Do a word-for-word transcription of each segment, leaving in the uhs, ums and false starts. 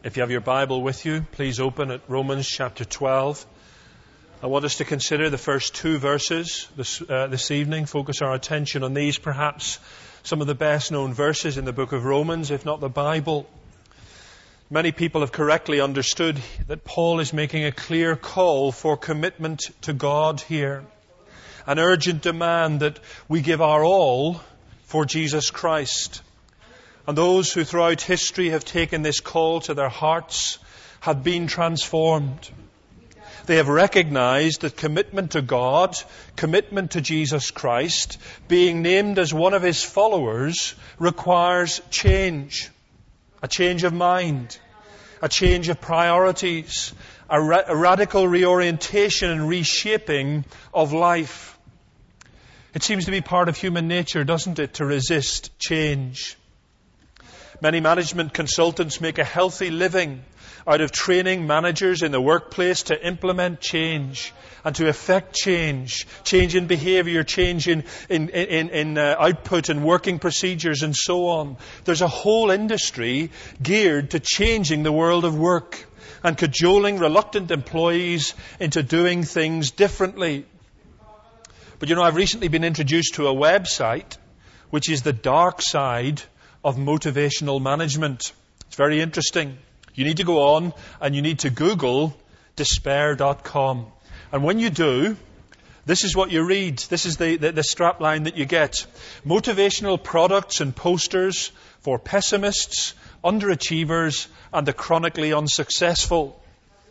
If you have your Bible with you, please open at Romans chapter twelve. I want us to consider the first two verses this, uh, this evening, focus our attention on these, perhaps some of the best known verses in the book of Romans, if not the Bible. Many people have correctly understood that Paul is making a clear call for commitment to God here. An urgent demand that we give our all for Jesus Christ. And those who throughout history have taken this call to their hearts have been transformed. They have recognized that commitment to God, commitment to Jesus Christ, being named as one of His followers, requires change. A change of mind, a change of priorities, a, ra- a radical reorientation and reshaping of life. It seems to be part of human nature, doesn't it, to resist change. Many management consultants make a healthy living out of training managers in the workplace to implement change and to effect change. Change in behavior, change in, in, in, in uh, output and working procedures and so on. There's a whole industry geared to changing the world of work and cajoling reluctant employees into doing things differently. But you know, I've recently been introduced to a website which is the dark side of motivational management. It's very interesting. You need to go on and you need to Google despair dot com. And when you do, this is what you read. This is the, the, the strap line that you get. Motivational products and posters for pessimists, underachievers, and the chronically unsuccessful.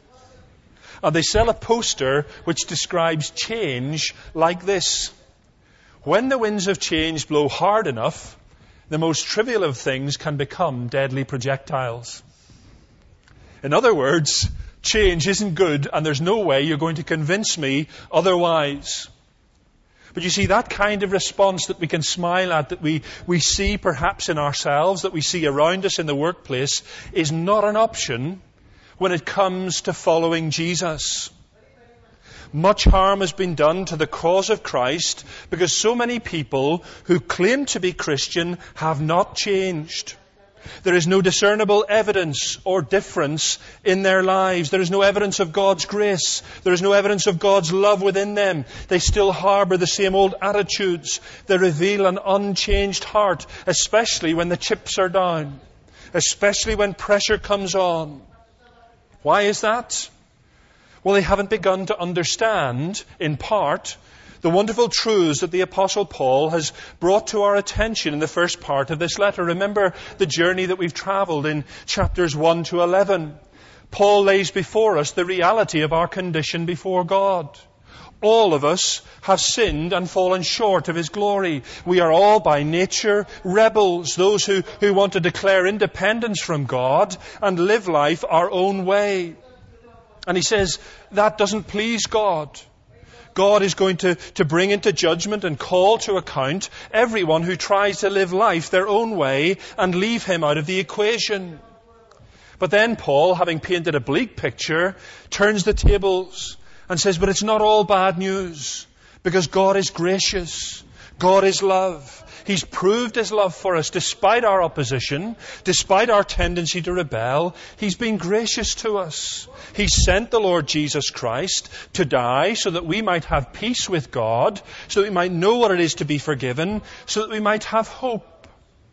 And they sell a poster which describes change like this. When the winds of change blow hard enough, the most trivial of things can become deadly projectiles. In other words, change isn't good and there's no way you're going to convince me otherwise. But you see, that kind of response that we can smile at, that we, we see perhaps in ourselves, that we see around us in the workplace, is not an option when it comes to following Jesus. Much harm has been done to the cause of Christ because so many people who claim to be Christian have not changed. There is no discernible evidence or difference in their lives. There is no evidence of God's grace. There is no evidence of God's love within them. They still harbour the same old attitudes. They reveal an unchanged heart, especially when the chips are down, especially when pressure comes on. Why is that? Well, they haven't begun to understand, in part, the wonderful truths that the Apostle Paul has brought to our attention in the first part of this letter. Remember the journey that we've travelled in chapters one to eleven. Paul lays before us the reality of our condition before God. All of us have sinned and fallen short of His glory. We are all by nature rebels, those who, who want to declare independence from God and live life our own way. And he says, that doesn't please God. God is going to, to bring into judgment and call to account everyone who tries to live life their own way and leave Him out of the equation. But then Paul, having painted a bleak picture, turns the tables and says, but it's not all bad news, because God is gracious. God is love. He's proved His love for us despite our opposition, despite our tendency to rebel. He's been gracious to us. He sent the Lord Jesus Christ to die so that we might have peace with God, so that we might know what it is to be forgiven, so that we might have hope.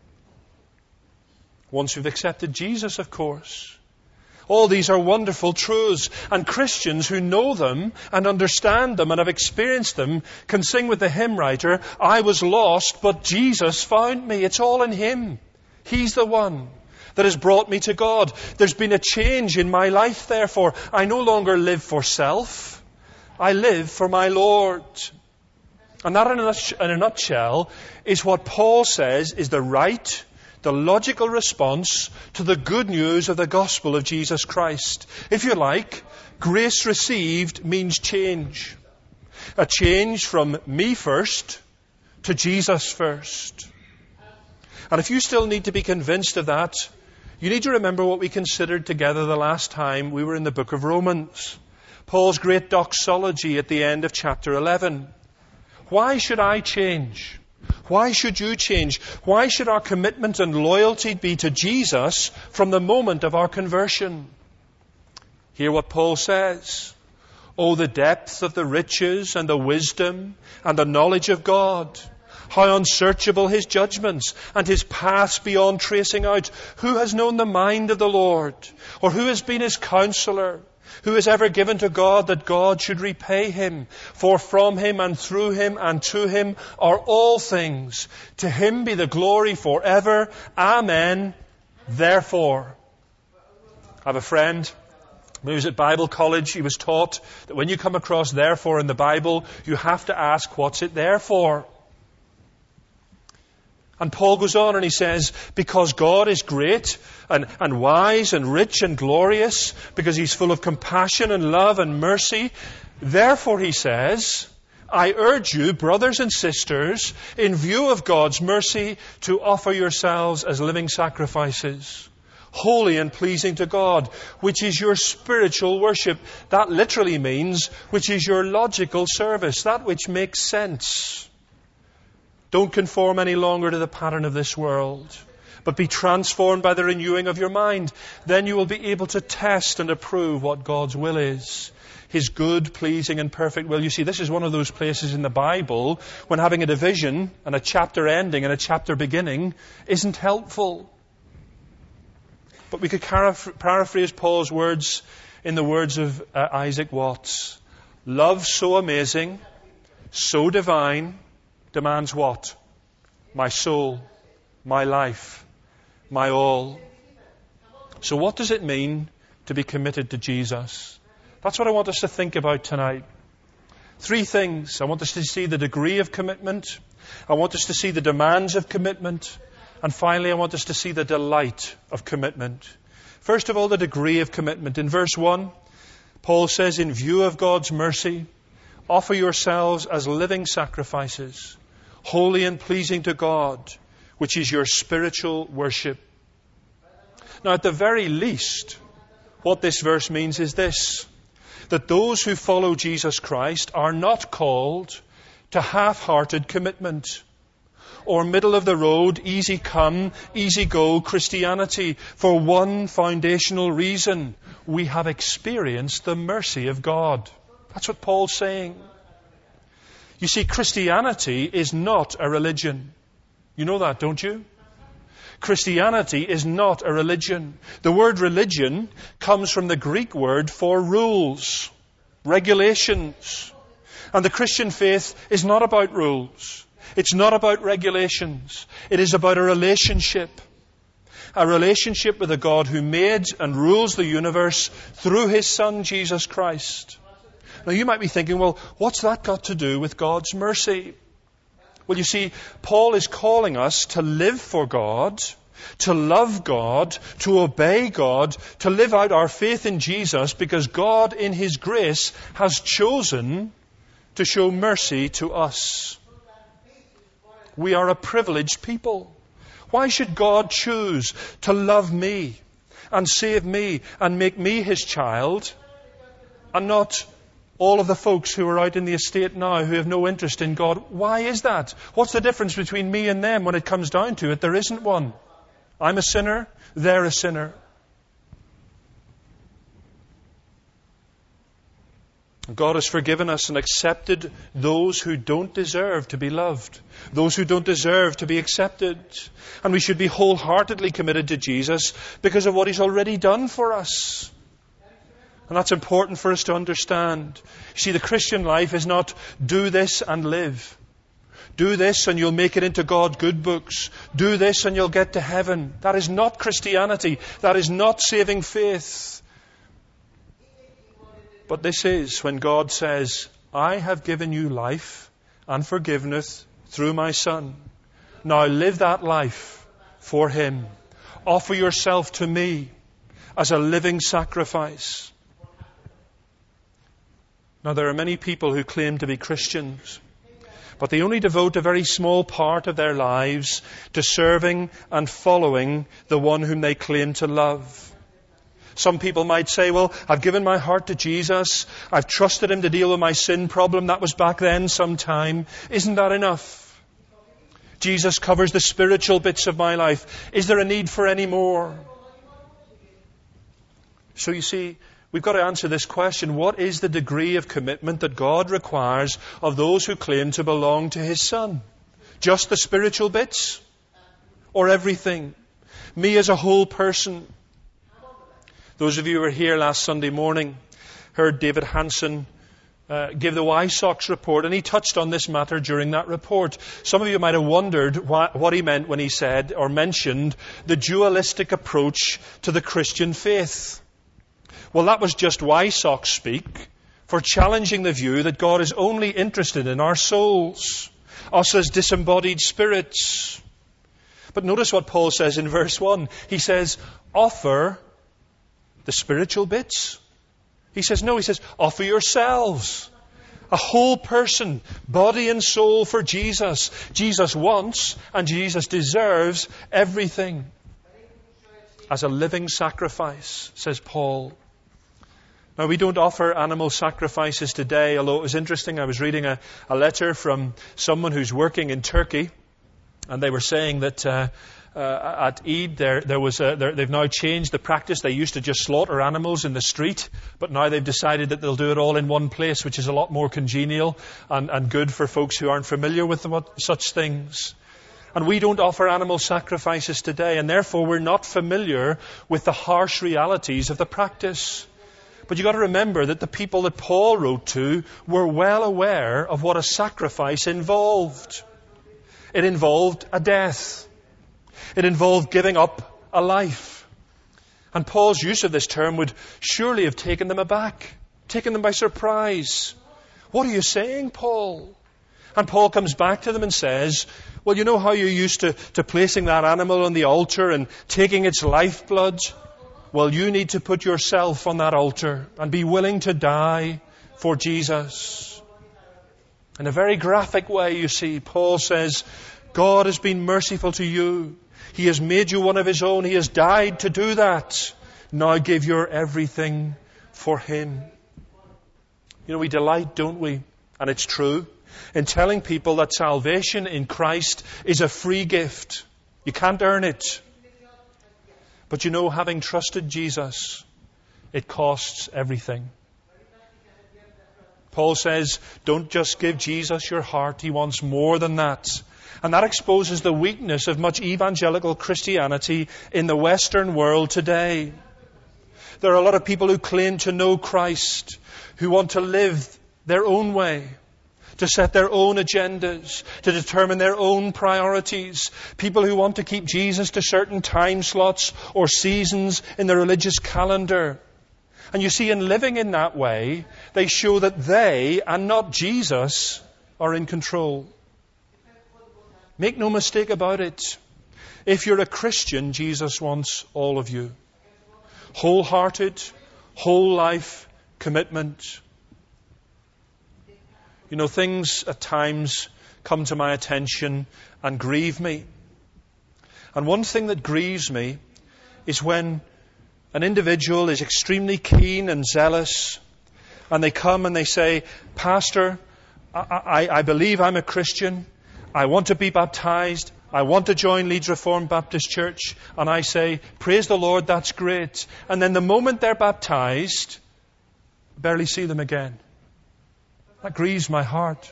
Once we've accepted Jesus, of course. All these are wonderful truths, and Christians who know them and understand them and have experienced them can sing with the hymn writer, I was lost, but Jesus found me. It's all in Him. He's the one that has brought me to God. There's been a change in my life, therefore. I no longer live for self. I live for my Lord. And that, in a nutshell, is what Paul says is the right, the logical response to the good news of the gospel of Jesus Christ. If you like, grace received means change. A change from me first to Jesus first. And if you still need to be convinced of that, you need to remember what we considered together the last time we were in the book of Romans. Paul's great doxology at the end of chapter eleven. Why should I change? Why should you change? Why should our commitment and loyalty be to Jesus from the moment of our conversion? Hear what Paul says. Oh, the depth of the riches and the wisdom and the knowledge of God. How unsearchable His judgments and His paths beyond tracing out. Who has known the mind of the Lord? Or who has been His counselor? Who has ever given to God that God should repay him? For from Him and through Him and to Him are all things. To Him be the glory forever. Amen. Therefore. I have a friend. When he was at Bible college, he was taught that when you come across therefore in the Bible, you have to ask, what's it there for? And Paul goes on and he says, because God is great and, and wise and rich and glorious, because He's full of compassion and love and mercy, therefore, he says, I urge you, brothers and sisters, in view of God's mercy, to offer yourselves as living sacrifices, holy and pleasing to God, which is your spiritual worship. That literally means, which is your logical service, that which makes sense. Don't conform any longer to the pattern of this world, but be transformed by the renewing of your mind. Then you will be able to test and approve what God's will is. His good, pleasing and perfect will. You see, this is one of those places in the Bible when having a division and a chapter ending and a chapter beginning isn't helpful. But we could paraphrase Paul's words in the words of uh, Isaac Watts. Love so amazing, so divine, demands what? My soul, my life, my all. So what does it mean to be committed to Jesus? That's what I want us to think about tonight. Three things. I want us to see the degree of commitment. I want us to see the demands of commitment. And finally, I want us to see the delight of commitment. First of all, the degree of commitment. In verse one, Paul says, in view of God's mercy, offer yourselves as living sacrifices, holy and pleasing to God, which is your spiritual worship. Now, at the very least, what this verse means is this, that those who follow Jesus Christ are not called to half-hearted commitment or middle-of-the-road, easy come, easy go Christianity for one foundational reason. We have experienced the mercy of God. That's what Paul's saying. You see, Christianity is not a religion. You know that, don't you? Christianity is not a religion. The word religion comes from the Greek word for rules, regulations. And the Christian faith is not about rules. It's not about regulations. It is about a relationship. A relationship with a God who made and rules the universe through His Son, Jesus Christ. Now you might be thinking, well, what's that got to do with God's mercy? Well, you see, Paul is calling us to live for God, to love God, to obey God, to live out our faith in Jesus because God in His grace has chosen to show mercy to us. We are a privileged people. Why should God choose to love me and save me and make me His child and not all of the folks who are out in the estate now who have no interest in God? Why is that? What's the difference between me and them when it comes down to it? There isn't one. I'm a sinner, they're a sinner. God has forgiven us and accepted those who don't deserve to be loved, those who don't deserve to be accepted. And we should be wholeheartedly committed to Jesus because of what He's already done for us. And that's important for us to understand. You see, the Christian life is not do this and live. Do this and you'll make it into God's good books. Do this and you'll get to heaven. That is not Christianity. That is not saving faith. But this is when God says, I have given you life and forgiveness through my Son. Now live that life for Him. Offer yourself to me as a living sacrifice. Now, there are many people who claim to be Christians, but they only devote a very small part of their lives to serving and following the one whom they claim to love. Some people might say, well, I've given my heart to Jesus. I've trusted Him to deal with my sin problem. That was back then sometime. Isn't that enough? Jesus covers the spiritual bits of my life. Is there a need for any more? So you see, we've got to answer this question. What is the degree of commitment that God requires of those who claim to belong to His Son? Just the spiritual bits? Or everything? Me as a whole person? Those of you who were here last Sunday morning heard David Hansen uh, give the Wysox report, and he touched on this matter during that report. Some of you might have wondered what, what he meant when he said or mentioned the dualistic approach to the Christian faith. Well, that was just Wysox speak for challenging the view that God is only interested in our souls, us as disembodied spirits. But notice what Paul says in verse one. He says, offer the spiritual bits. He says, no, he says, offer yourselves. A whole person, body and soul for Jesus. Jesus wants and Jesus deserves everything as a living sacrifice, says Paul. Now, we don't offer animal sacrifices today, although it was interesting. I was reading a, a letter from someone who's working in Turkey, and they were saying that uh, uh, at Eid there, there was a, there, they've now changed the practice. They used to just slaughter animals in the street, but now they've decided that they'll do it all in one place, which is a lot more congenial and, and good for folks who aren't familiar with what, such things. And we don't offer animal sacrifices today, and therefore we're not familiar with the harsh realities of the practice. But you've got to remember that the people that Paul wrote to were well aware of what a sacrifice involved. It involved a death. It involved giving up a life. And Paul's use of this term would surely have taken them aback, taken them by surprise. What are you saying, Paul? And Paul comes back to them and says, well, you know how you're used to, to placing that animal on the altar and taking its lifeblood? Well, you need to put yourself on that altar and be willing to die for Jesus. In a very graphic way, you see, Paul says, God has been merciful to you. He has made you one of His own. He has died to do that. Now give your everything for Him. You know, we delight, don't we? And it's true, in telling people that salvation in Christ is a free gift. You can't earn it. But you know, having trusted Jesus, it costs everything. Paul says, don't just give Jesus your heart. He wants more than that. And that exposes the weakness of much evangelical Christianity in the Western world today. There are a lot of people who claim to know Christ, who want to live their own way, to set their own agendas, to determine their own priorities. People who want to keep Jesus to certain time slots or seasons in the religious calendar. And you see, in living in that way, they show that they, and not Jesus, are in control. Make no mistake about it. If you're a Christian, Jesus wants all of you. Wholehearted, whole life commitment. You know, things at times come to my attention and grieve me. And one thing that grieves me is when an individual is extremely keen and zealous, and they come and they say, Pastor, I, I, I believe I'm a Christian. I want to be baptized. I want to join Leeds Reformed Baptist Church. And I say, praise the Lord, that's great. And then the moment they're baptized, I barely see them again. That grieves my heart.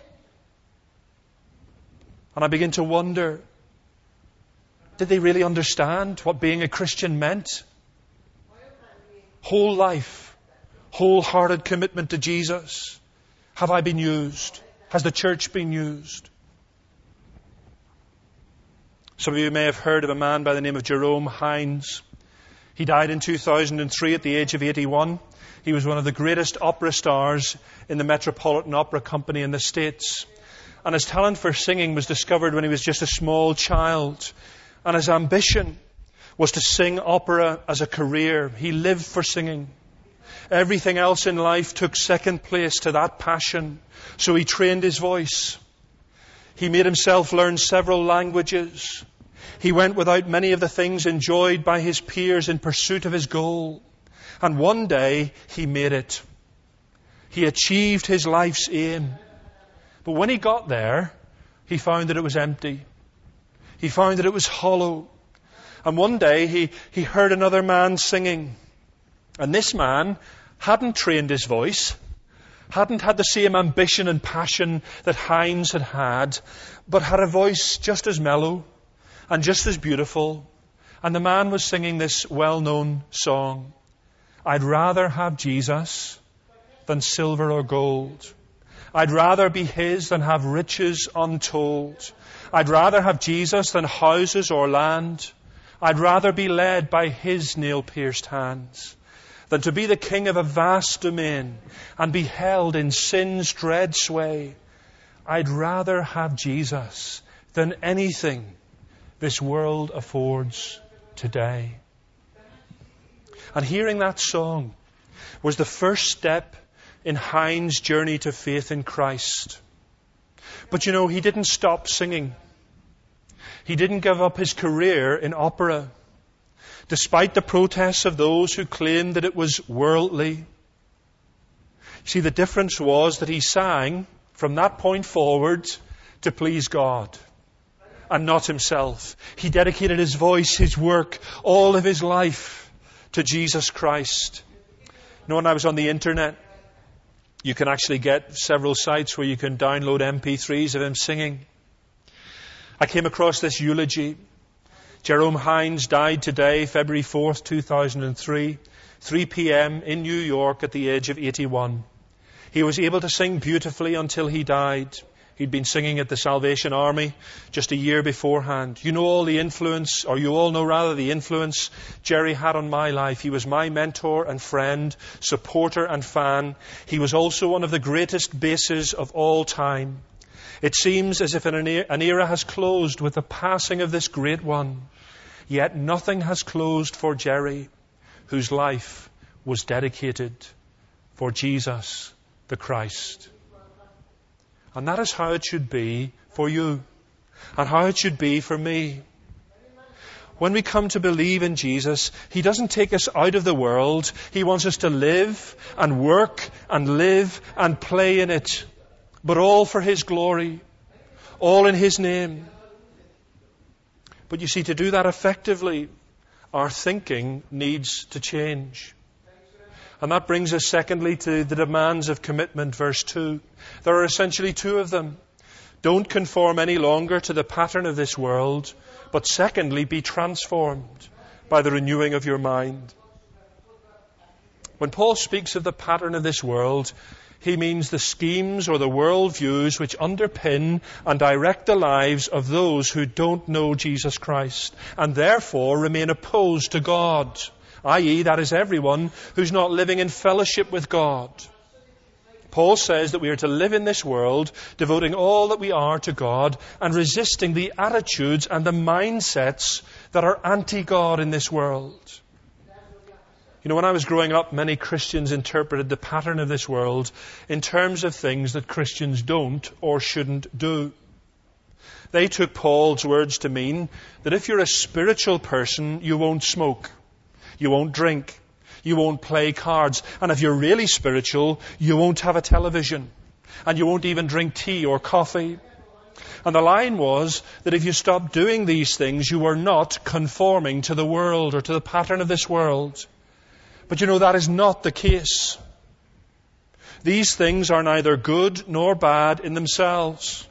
And I begin to wonder, did they really understand what being a Christian meant? Whole life, wholehearted commitment to Jesus. Have I been used? Has the church been used? Some of you may have heard of a man by the name of Jerome Hines. He died in two thousand three at the age of eighty-one. He was one of the greatest opera stars in the Metropolitan Opera Company in the States. And his talent for singing was discovered when he was just a small child. And his ambition was to sing opera as a career. He lived for singing. Everything else in life took second place to that passion. So he trained his voice. He made himself learn several languages. He went without many of the things enjoyed by his peers in pursuit of his goal. And one day he made it. He achieved his life's aim. But when he got there, he found that it was empty. He found that it was hollow. And one day he, he heard another man singing. And this man hadn't trained his voice, hadn't had the same ambition and passion that Hines had had, but had a voice just as mellow and just as beautiful. And the man was singing this well-known song. I'd rather have Jesus than silver or gold. I'd rather be His than have riches untold. I'd rather have Jesus than houses or land. I'd rather be led by His nail-pierced hands than to be the king of a vast domain and be held in sin's dread sway. I'd rather have Jesus than anything this world affords today. And hearing that song was the first step in Hines' journey to faith in Christ. But you know, he didn't stop singing. He didn't give up his career in opera, despite the protests of those who claimed that it was worldly. See, the difference was that he sang from that point forward to please God and not himself. He dedicated his voice, his work, all of his life to Jesus Christ. You know, when I was on the internet, you can actually get several sites where you can download M P threes of him singing. I came across this eulogy. Jerome Hines died today, February fourth, two thousand three, three p.m. in New York at the age of eighty-one. He was able to sing beautifully until he died. He'd been singing at the Salvation Army just a year beforehand. You know all the influence, or you all know rather the influence Jerry had on my life. He was my mentor and friend, supporter and fan. He was also one of the greatest basses of all time. It seems as if an era has closed with the passing of this great one. Yet nothing has closed for Jerry, whose life was dedicated for Jesus the Christ. And that is how it should be for you, and how it should be for me. When we come to believe in Jesus, He doesn't take us out of the world. He wants us to live and work and live and play in it, but all for His glory, all in His name. But you see, to do that effectively, our thinking needs to change. And that brings us secondly to the demands of commitment, verse two. There are essentially two of them. Don't conform any longer to the pattern of this world, but secondly, be transformed by the renewing of your mind. When Paul speaks of the pattern of this world, he means the schemes or the worldviews which underpin and direct the lives of those who don't know Jesus Christ and therefore remain opposed to God. that is, that is everyone who's not living in fellowship with God. Paul says that we are to live in this world, devoting all that we are to God and resisting the attitudes and the mindsets that are anti-God in this world. You know, when I was growing up, many Christians interpreted the pattern of this world in terms of things that Christians don't or shouldn't do. They took Paul's words to mean that if you're a spiritual person, you won't smoke. You won't drink. You won't play cards. And if you're really spiritual, you won't have a television. And you won't even drink tea or coffee. And the line was that if you stopped doing these things, you were not conforming to the world or to the pattern of this world. But you know, that is not the case. These things are neither good nor bad in themselves.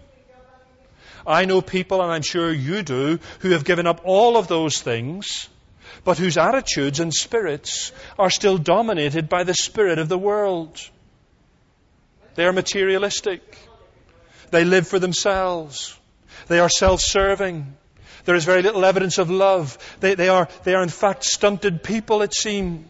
I know people, and I'm sure you do, who have given up all of those things, but whose attitudes and spirits are still dominated by the spirit of the world. They are materialistic. They live for themselves. They are self-serving. There is very little evidence of love. They, they are, they are in fact stunted people, it seems.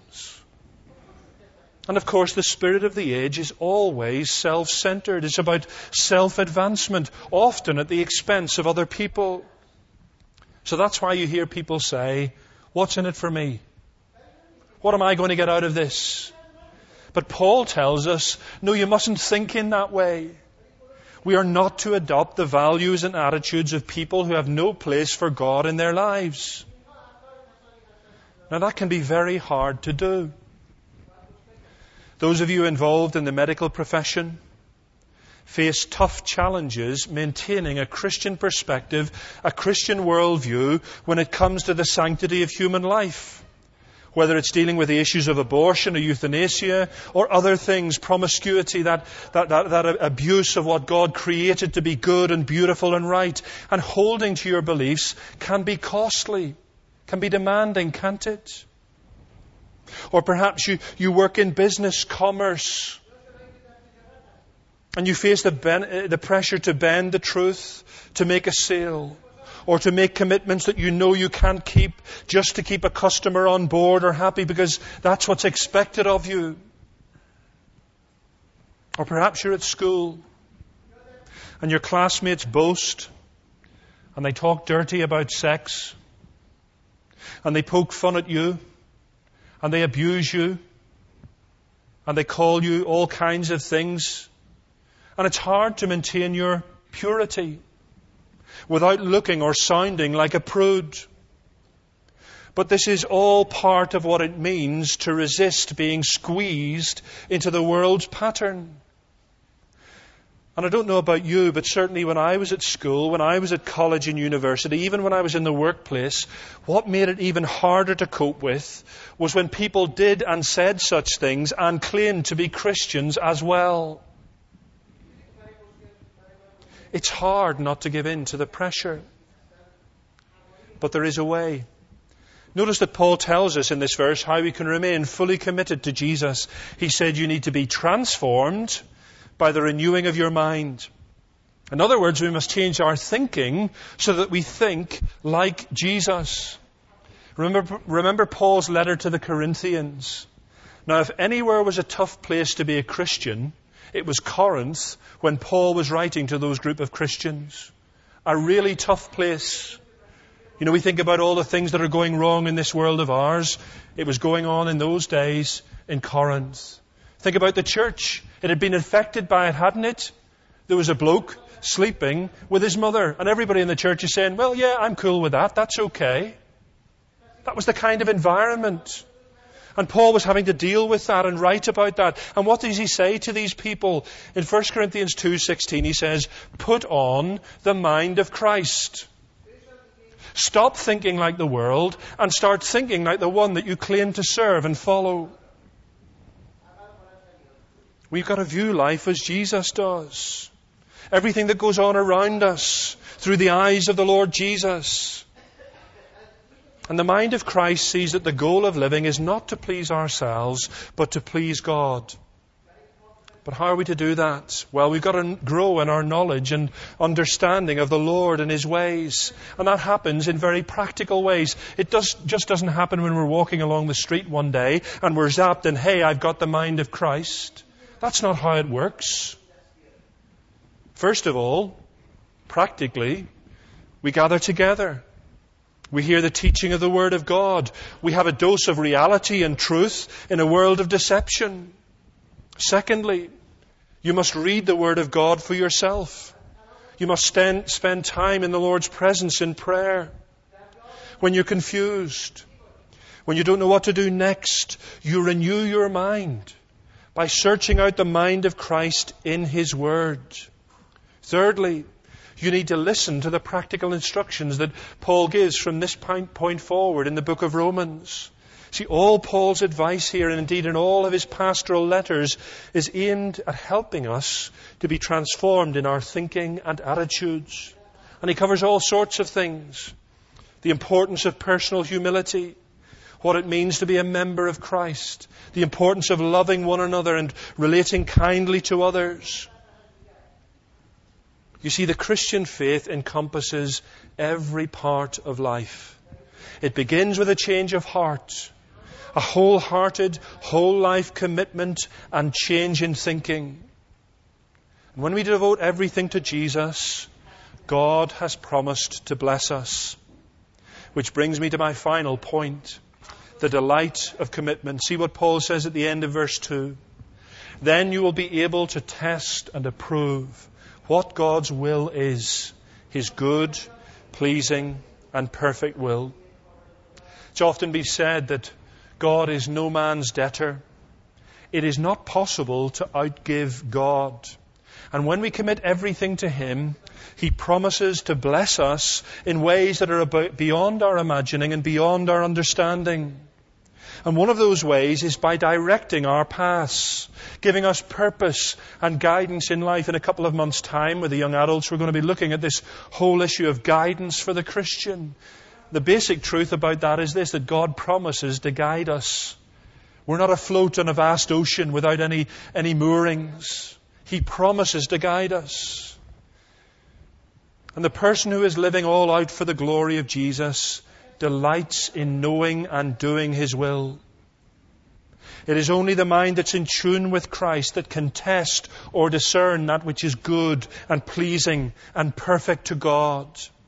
And of course, the spirit of the age is always self-centered. It's about self-advancement, often at the expense of other people. So that's why you hear people say, what's in it for me? What am I going to get out of this? But Paul tells us, no, you mustn't think in that way. We are not to adopt the values and attitudes of people who have no place for God in their lives. Now that can be very hard to do. Those of you involved in the medical profession, face tough challenges maintaining a Christian perspective, a Christian worldview when it comes to the sanctity of human life. Whether it's dealing with the issues of abortion or euthanasia or other things, promiscuity, that, that, that, that abuse of what God created to be good and beautiful and right. And holding to your beliefs can be costly, can be demanding, can't it? Or perhaps you, you work in business, commerce, and you face the, ben, the pressure to bend the truth, to make a sale, or to make commitments that you know you can't keep just to keep a customer on board or happy because that's what's expected of you. Or perhaps you're at school and your classmates boast and they talk dirty about sex and they poke fun at you and they abuse you and they call you all kinds of things. And it's hard to maintain your purity without looking or sounding like a prude. But this is all part of what it means to resist being squeezed into the world's pattern. And I don't know about you, but certainly when I was at school, when I was at college and university, even when I was in the workplace, what made it even harder to cope with was when people did and said such things and claimed to be Christians as well. It's hard not to give in to the pressure. But there is a way. Notice that Paul tells us in this verse how we can remain fully committed to Jesus. He said you need to be transformed by the renewing of your mind. In other words, we must change our thinking so that we think like Jesus. Remember, remember Paul's letter to the Corinthians. Now, if anywhere was a tough place to be a Christian, it was Corinth when Paul was writing to those group of Christians. A really tough place. You know, we think about all the things that are going wrong in this world of ours. It was going on in those days in Corinth. Think about the church. It had been infected by it, hadn't it? There was a bloke sleeping with his mother. And everybody in the church is saying, well, yeah, I'm cool with that. That's okay. That was the kind of environment. And Paul was having to deal with that and write about that. And what does he say to these people? In First Corinthians two sixteen, he says, put on the mind of Christ. Stop thinking like the world and start thinking like the one that you claim to serve and follow. We've got to view life as Jesus does. Everything that goes on around us through the eyes of the Lord Jesus. And the mind of Christ sees that the goal of living is not to please ourselves, but to please God. But how are we to do that? Well, we've got to grow in our knowledge and understanding of the Lord and His ways. And that happens in very practical ways. It does, just doesn't happen when we're walking along the street one day and we're zapped and, hey, I've got the mind of Christ. That's not how it works. First of all, practically, we gather together. We hear the teaching of the Word of God. We have a dose of reality and truth in a world of deception. Secondly, you must read the Word of God for yourself. You must spend, spend time in the Lord's presence in prayer. When you're confused, when you don't know what to do next, you renew your mind by searching out the mind of Christ in His Word. Thirdly, you need to listen to the practical instructions that Paul gives from this point forward in the book of Romans. See, all Paul's advice here, and indeed in all of his pastoral letters, is aimed at helping us to be transformed in our thinking and attitudes. And he covers all sorts of things. The importance of personal humility, what it means to be a member of Christ, the importance of loving one another and relating kindly to others. You see, the Christian faith encompasses every part of life. It begins with a change of heart, a wholehearted, whole life commitment and change in thinking. And when we devote everything to Jesus, God has promised to bless us. Which brings me to my final point, the delight of commitment. See what Paul says at the end of verse two. Then you will be able to test and approve what God's will is, His good, pleasing, and perfect will. It's often been said that God is no man's debtor. It is not possible to outgive God. And when we commit everything to Him, He promises to bless us in ways that are about beyond our imagining and beyond our understanding. And one of those ways is by directing our paths, giving us purpose and guidance in life. In a couple of months' time with the young adults, we're going to be looking at this whole issue of guidance for the Christian. The basic truth about that is this, that God promises to guide us. We're not afloat on a vast ocean without any, any moorings. He promises to guide us. And the person who is living all out for the glory of Jesus delights in knowing and doing His will. It is only the mind that's in tune with Christ that can test or discern that which is good and pleasing and perfect to God.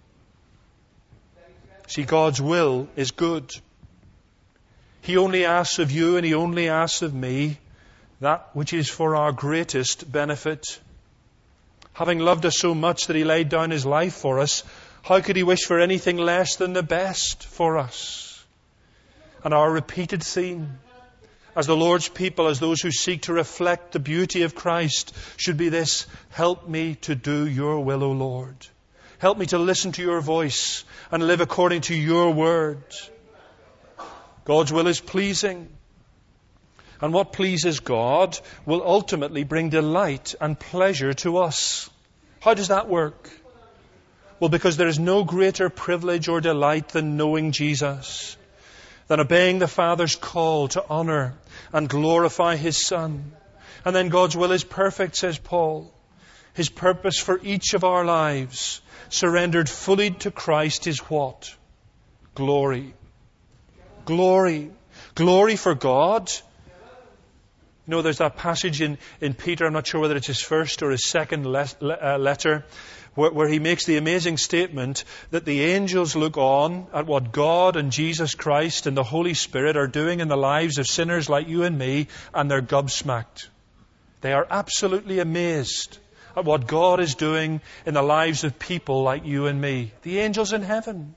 See, God's will is good. He only asks of you and He only asks of me that which is for our greatest benefit. Having loved us so much that He laid down His life for us, how could He wish for anything less than the best for us? And our repeated theme, as the Lord's people, as those who seek to reflect the beauty of Christ, should be this: help me to do Your will, O Lord. Help me to listen to Your voice and live according to Your word. God's will is pleasing. And what pleases God will ultimately bring delight and pleasure to us. How does that work? Well, because there is no greater privilege or delight than knowing Jesus, than obeying the Father's call to honor and glorify His Son. And then God's will is perfect, says Paul. His purpose for each of our lives, surrendered fully to Christ, is what? Glory. Glory. Glory for God. You know, there's that passage in, in Peter, I'm not sure whether it's his first or his second le- uh, letter, where, where he makes the amazing statement that the angels look on at what God and Jesus Christ and the Holy Spirit are doing in the lives of sinners like you and me, and they're gobsmacked. They are absolutely amazed at what God is doing in the lives of people like you and me. The angels in heaven.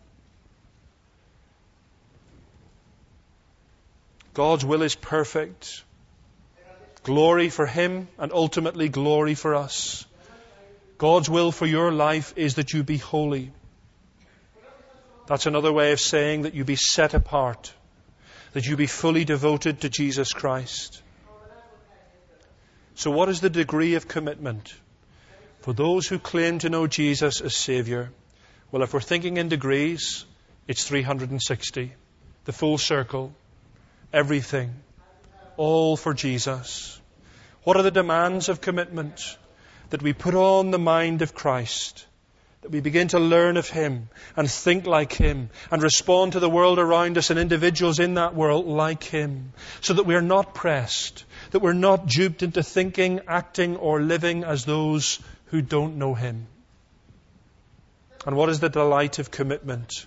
God's will is perfect. Glory for Him and ultimately glory for us. God's will for your life is that you be holy. That's another way of saying that you be set apart, that you be fully devoted to Jesus Christ. So what is the degree of commitment for those who claim to know Jesus as Saviour? Well, if we're thinking in degrees, it's three hundred sixty. The full circle. Everything. All for Jesus. What are the demands of commitment? That we put on the mind of Christ. That we begin to learn of Him and think like Him and respond to the world around us and individuals in that world like Him. So that we are not pressed. That we're not duped into thinking, acting or living as those who don't know Him. And what is the delight of commitment?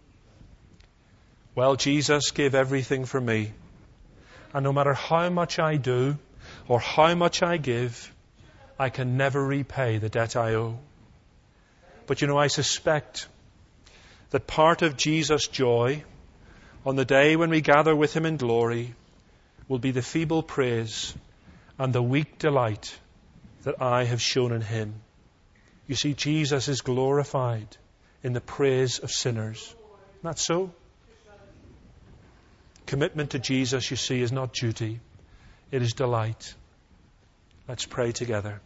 Well, Jesus gave everything for me. And no matter how much I do or how much I give, I can never repay the debt I owe. But you know, I suspect that part of Jesus' joy on the day when we gather with Him in glory will be the feeble praise and the weak delight that I have shown in Him. You see, Jesus is glorified in the praise of sinners. Isn't that so? Commitment to Jesus, you see, is not duty. It is delight. Let's pray together.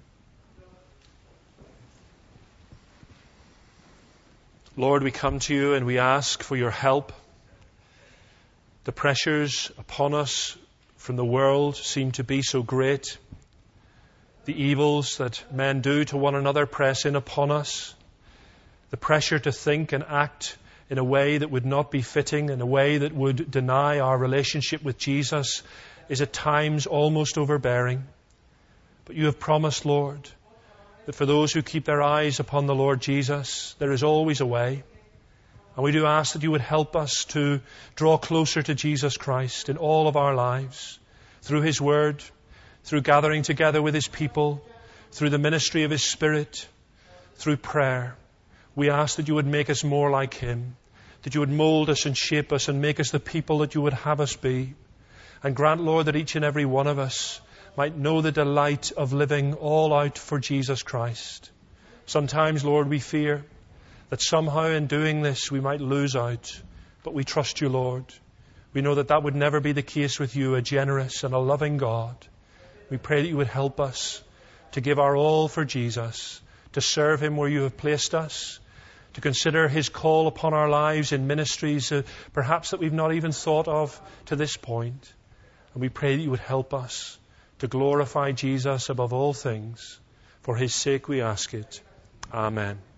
Lord, we come to You and we ask for Your help. The pressures upon us from the world seem to be so great. The evils that men do to one another press in upon us. The pressure to think and act in a way that would not be fitting, in a way that would deny our relationship with Jesus, is at times almost overbearing. But You have promised, Lord, that for those who keep their eyes upon the Lord Jesus, there is always a way. And we do ask that You would help us to draw closer to Jesus Christ in all of our lives, through His Word, through gathering together with His people, through the ministry of His Spirit, through prayer. We ask that You would make us more like Him, that You would mold us and shape us and make us the people that You would have us be. And grant, Lord, that each and every one of us might know the delight of living all out for Jesus Christ. Sometimes, Lord, we fear that somehow in doing this we might lose out, but we trust you, Lord. We know that that would never be the case with you, a generous and a loving God. We pray that you would help us to give our all for Jesus, to serve him where you have placed us, to consider his call upon our lives in ministries uh, perhaps that we've not even thought of to this point. And we pray that you would help us to glorify Jesus above all things. For his sake we ask it. Amen.